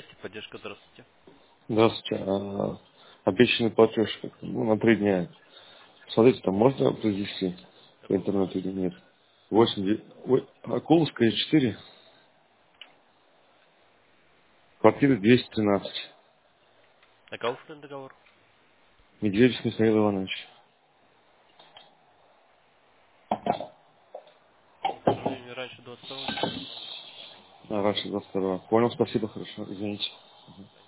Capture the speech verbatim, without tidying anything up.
Здрасте, поддержка, здравствуйте. Здравствуйте. А, обещанный платеж ну, на три дня. Смотрите, там можно произвести по Какой вопрос? интернету или нет? восемь, де- ой, Акуловская четыре, квартира двести тринадцать. На кого входит договор? Медведев Михаил Иванович. К сожалению, раньше двадцать второго не принимаем. А, раньше двадцать второго. Понял, спасибо, хорошо, извините.